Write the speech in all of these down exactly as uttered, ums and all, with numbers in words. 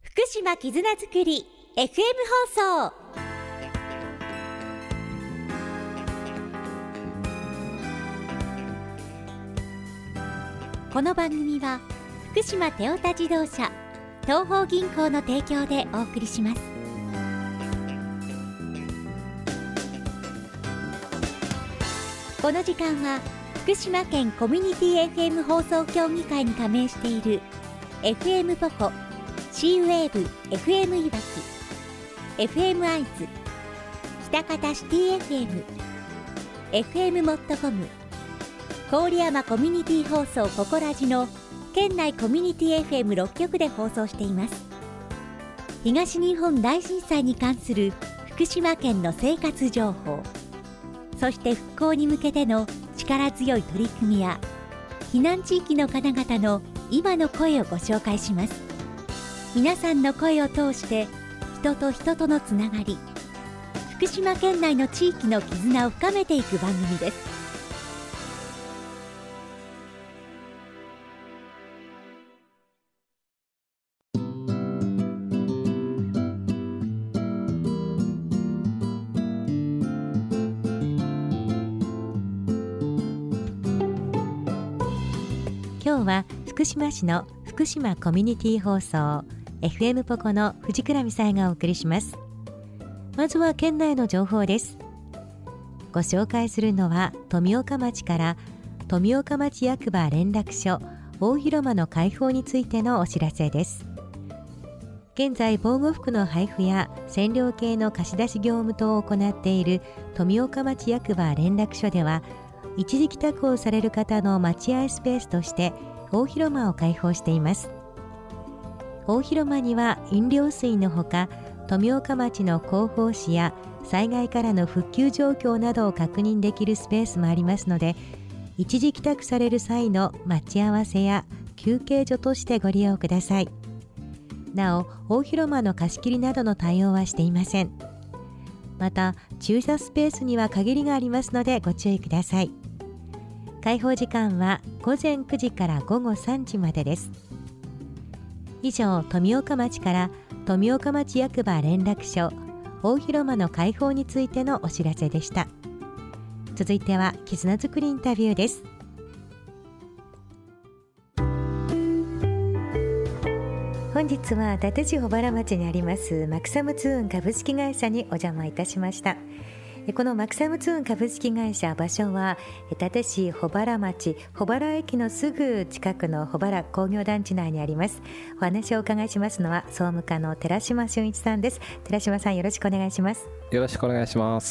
福島絆づくり エフエム 放送。この番組は福島テオタ自動車東邦銀行の提供でお送りします。この時間は福島県コミュニティ エフエム 放送協議会に加盟している エフエム ポコ、C ウェーブ エフエム いわき、エフエム アイズ、北方シティ エフエム、エフエム モットコム、郡山コミュニティ放送ココラジの県内コミュニティ エフエムろっ 局で放送しています。東日本大震災に関する福島県の生活情報、そして復興に向けての力強い取り組みや避難地域の方々の今の声をご紹介します。皆さんの声を通して人と人とのつながり、福島県内の地域の絆を深めていく番組です。今日は福島市の福島コミュニティ放送 エフエム ポコの藤倉美沙がお送りします。まずは県内の情報です。ご紹介するのは富岡町から富岡町役場連絡所大広間の開放についてのお知らせです。現在防護服の配布や線量計の貸し出し業務等を行っている富岡町役場連絡所では、一時帰宅をされる方の待合スペースとして大広間を開放しています。大広間には飲料水のほか、富岡町の広報誌や災害からの復旧状況などを確認できるスペースもありますので、一時帰宅される際の待ち合わせや休憩所としてご利用ください。なお、大広間の貸し切りなどの対応はしていません。また、駐車スペースには限りがありますのでご注意ください。開放時間はごぜんくじからごごさんじまでです。以上、富岡町から富岡町役場連絡所大広間の開放についてのお知らせでした。続いては絆づくりインタビューです。本日は伊達市保原町にありますマクサムツーン株式会社にお邪魔いたしました。このマクサムツーン株式会社、場所は伊達市保原町保原駅のすぐ近くの保原工業団地内にあります。お話をお伺いしますのは総務課の寺島俊一さんです。寺島さん、よろしくお願いします。 よろしくお願いします。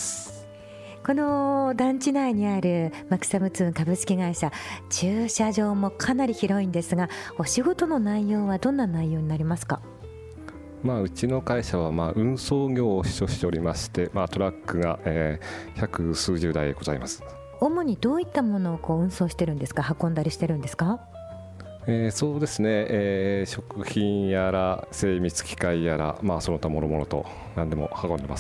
この団地内にあるマクサムツーン株式会社、駐車場もかなり広いんですが、お仕事の内容はどんな内容になりますか？ まあ、うちの会社はまあ運送業を主張しておりまして、まあ、トラックが、えー、百数十台ございます。 主にどういったものをこう運送してるんですか？運んだりしてるんですか？ えー、そうですね、えー、食品やら精密機械やら、まあ、その他もろもろと何でも運んでます。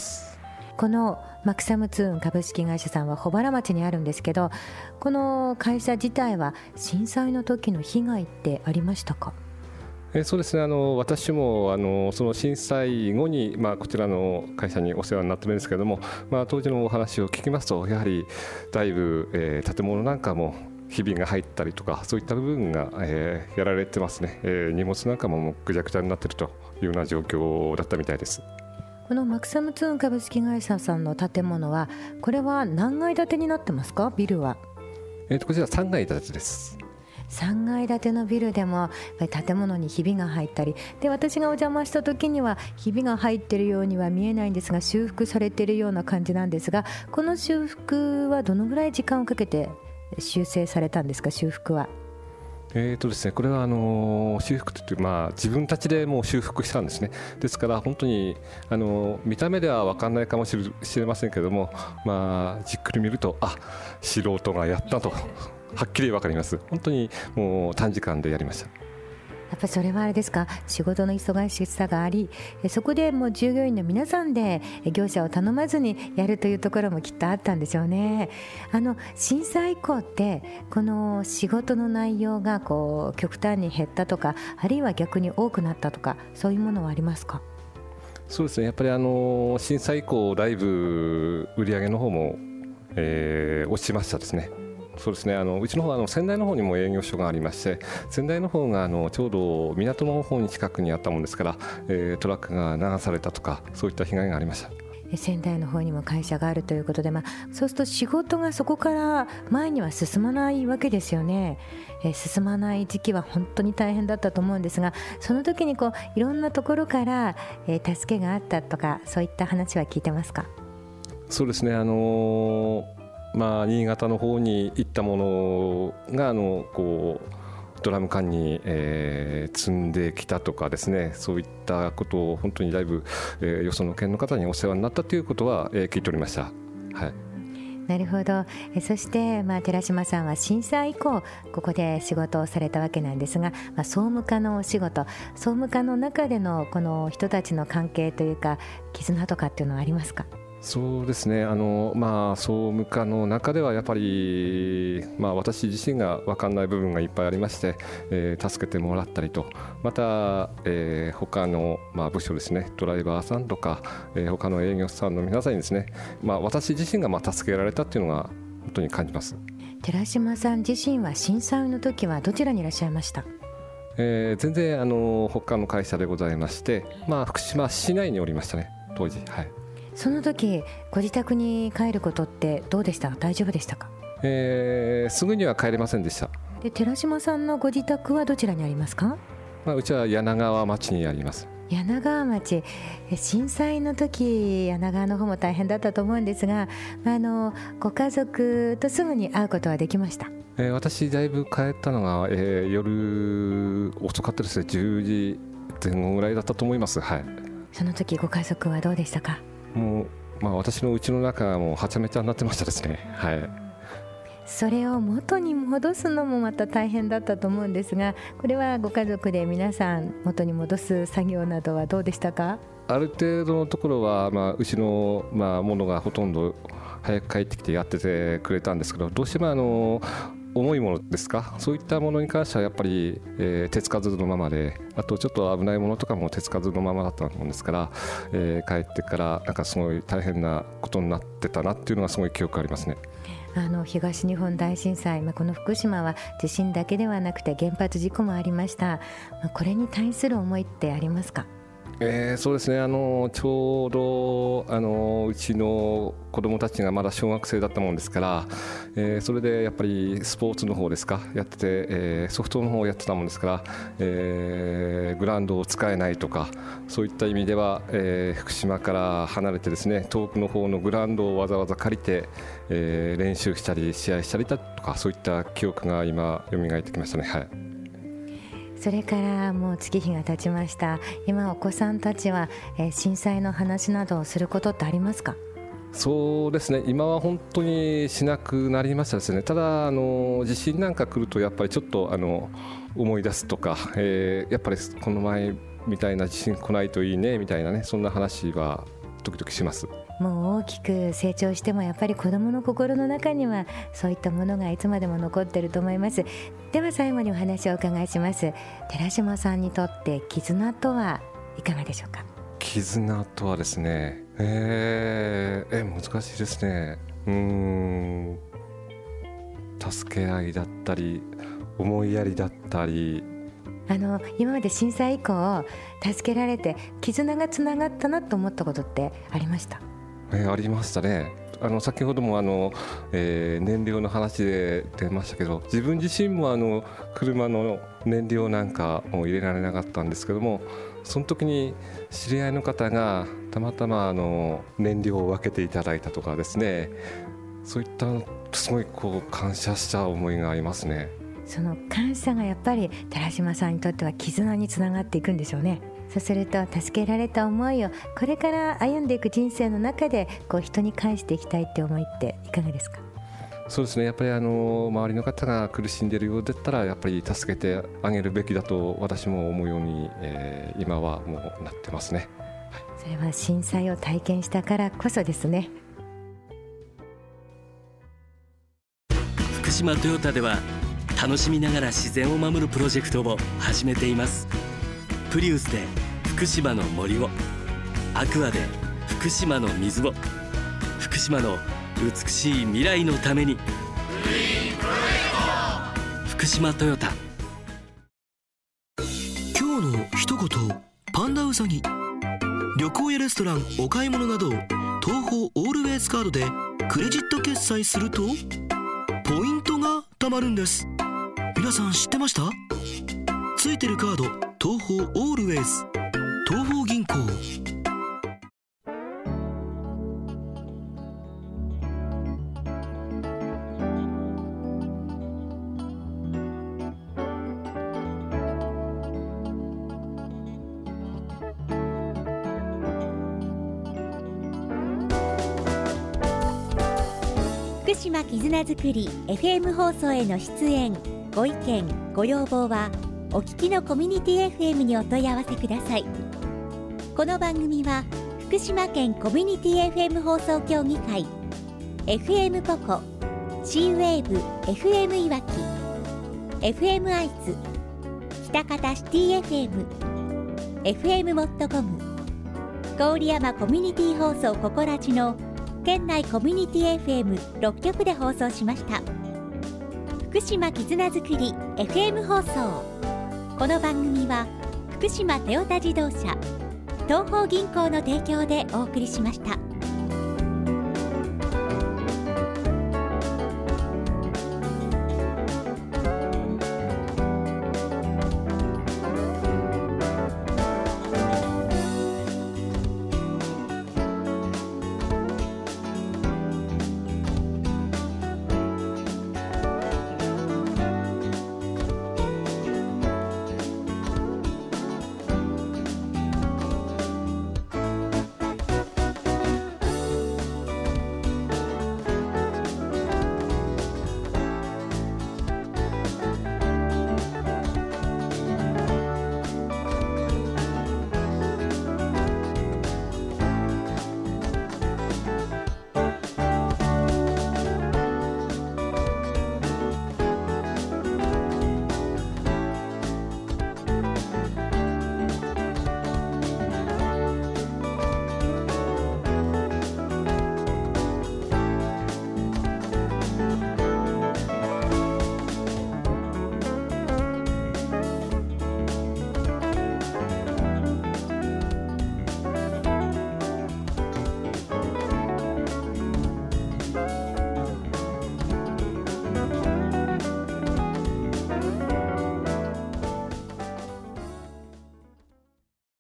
このマクサムツーン株式会社さんは保原町にあるんですけど、この会社自体は震災の時の被害ってありましたか？ えー、そうですね、あの私もあのその震災後に、まあ、こちらの会社にお世話になってるんですけれども、まあ、当時のお話を聞きますと、やはりだいぶ、えー、建物なんかもひびが入ったりとか、そういった部分が、えー、やられてますね。えー、荷物なんかもぐちゃぐちゃになっているというような状況だったみたいです。 このマクサムツーン株式会社さんの建物は、これは何階建てになってますか？ビルは。 えー、とこちらさんがい建てです。 さんがい建てのビルでも建物にひびが入ったりで、私がお邪魔した時にはひびが入っているようには見えないんですが、修復されているような感じなんですが、この修復はどのぐらい時間をかけて修正されたんですか？修復は。 えーとですね、これはあの修復といって、まあ、自分たちでもう修復したんですね。ですから本当にあの見た目では分かんないかもしれませんけども、まあ、じっくり見ると、あ、素人がやったとはっきり分かります。本当にもう短時間でやりました。 やっぱりそれはあれですか、仕事の忙しさがあり、そこでもう従業員の皆さんで業者を頼まずにやるというところもきっとあったんでしょうね。あの震災以降ってこの仕事の内容がこう極端に減ったとか、あるいは逆に多くなったとか、そういうものはありますか？ そうですね、やっぱりあの震災以降だいぶ売り上げの方も、えー、落ちましたですね。そうですね、あのうちの方はあの仙台の方にも営業所がありまして、仙台の方があのちょうど港の方に近くにあったものですから、えー、トラックが流されたとか、そういった被害がありました。 仙台の方にも会社があるということで、まあ、そうすると仕事がそこから前には進まないわけですよね。えー、進まない時期は本当に大変だったと思うんですが、その時にこういろんなところから、えー、助けがあったとか、そういった話は聞いてますか？ そうですね、あのーまあ、新潟の方に行ったものがあのこうドラム缶に、えー、積んできたとかですね、そういったことを本当にだいぶ、えー、よその県の方にお世話になったということは、えー、聞いておりました。はい、 なるほど。えそして、まあ、寺島さんは震災以降ここで仕事をされたわけなんですが、まあ、総務課のお仕事、総務課の中でのこの人たちの関係というか絆とかっていうのはありますか？ そうですね、あの、まあ、総務課の中ではやっぱり、まあ、私自身が分かんない部分がいっぱいありまして、えー、助けてもらったりと、また、えー、他の、まあ、部署ですね、ドライバーさんとか、えー、他の営業さんの皆さんにですね、まあ、私自身がまあ助けられたっていうのが本当に感じます。 寺島さん自身は震災の時はどちらにいらっしゃいました？ えー、全然あの他の会社でございまして、まあ、福島市内におりましたね、当時。はい、 その時ご自宅に帰ることってどうでした？大丈夫でしたか？ えー、すぐには帰れませんでした。 で寺島さんのご自宅はどちらにありますか？ まあ、うちは柳川町にあります。 柳川町、震災の時柳川の方も大変だったと思うんですが、あのご家族とすぐに会うことはできました？ えー、私だいぶ帰ったのが、えー、夜遅かったですね、じゅうじぜん後ぐらいだったと思います。はい、 その時ご家族はどうでしたか？ もう、まあ、私の家の中はもうはちゃめちゃになってましたですね。はい、 それを元に戻すのもまた大変だったと思うんですが、これはご家族で皆さん元に戻す作業などはどうでしたか？ ある程度のところは、まあ、うちの、まあ、ものがほとんど早く帰ってきてやっててくれたんですけど、どうしてもあの重いものですか、そういったものに関してはやっぱり、えー、手つかずのままで、あとちょっと危ないものとかも手つかずのままだったもんですから、えー、帰ってからなんかすごい大変なことになってたなっていうのがすごい記憶ありますね。 あの東日本大震災、まあ、この福島は地震だけではなくて原発事故もありました。まあ、これに対する思いってありますか？ えー、そうですね、あのちょうどあのうちの子どもたちがまだ小学生だったもんですから、えー、それでやっぱりスポーツの方ですかやってて、えー、ソフトの方をやってたもんですから、えー、グラウンドを使えないとか、そういった意味では、えー、福島から離れてですね、遠くの方のグラウンドをわざわざ借りて、えー、練習したり試合したりだとか、そういった記憶が今蘇ってきましたね。はい、 それからもう月日が経ちました。今お子さんたちは、えー、震災の話などをすることってありますか？ そうですね、今は本当にしなくなりましたですね。ただあの地震なんか来るとやっぱりちょっとあの思い出すとか、えー、やっぱりこの前みたいな地震来ないといいねみたいなね、そんな話は時々します。 もう大きく成長してもやっぱり子どもの心の中にはそういったものがいつまでも残っていると思います。では最後にお話をお伺いします。寺島さんにとって絆とはいかがでしょうか？ 絆とはですね、えー、え難しいですね。うーん助け合いだったり思いやりだったり、 あの今まで震災以降助けられて絆がつながったなと思ったことってありました？ えー、ありましたね。あの先ほどもあの、えー、燃料の話で出ましたけど、自分自身もあの車の燃料なんかも入れられなかったんですけども、その時に知り合いの方がたまたまあの燃料を分けていただいたとかですね、そういったすごいこう感謝した思いがありますね。 その感謝がやっぱり寺島さんにとっては絆につながっていくんでしょうね。そうすると助けられた思いをこれから歩んでいく人生の中でこう人に返していきたいって思いっていかがですか？ そうですね、やっぱりあの周りの方が苦しんでいるようだったらやっぱり助けてあげるべきだと私も思うように、えー、今はもうなってますね。 はい、それは震災を体験したからこそですね。 福島トヨタでは楽しみながら自然を守るプロジェクトを始めています。プリウスで福島の森を、アクアで福島の水を、福島の美しい未来のために、福島トヨタ。 今日の一言パンダウサギ。旅行やレストラン、お買い物など東宝オールウェイズカードでクレジット決済するとポイントが貯まるんです。皆さん知ってました？ついてるカード東宝オールウェイズ、東宝銀行。 福島絆づくり エフエム 放送への出演、ご意見ご要望はお聞きのコミュニティ エフエム にお問い合わせください。この番組は福島県コミュニティ エフエム 放送協議会、 エフエム ポコ、 C ウェーブ エフエム いわき、 エフエム 愛知、北方シティ エフエム、 エフエム モットコム、郡山コミュニティ放送ココラジの県内コミュニティ エフエムろっきょくで放送しました。福島絆づくり エフエム 放送。この番組は福島トヨタ自動車、東邦銀行の提供でお送りしました。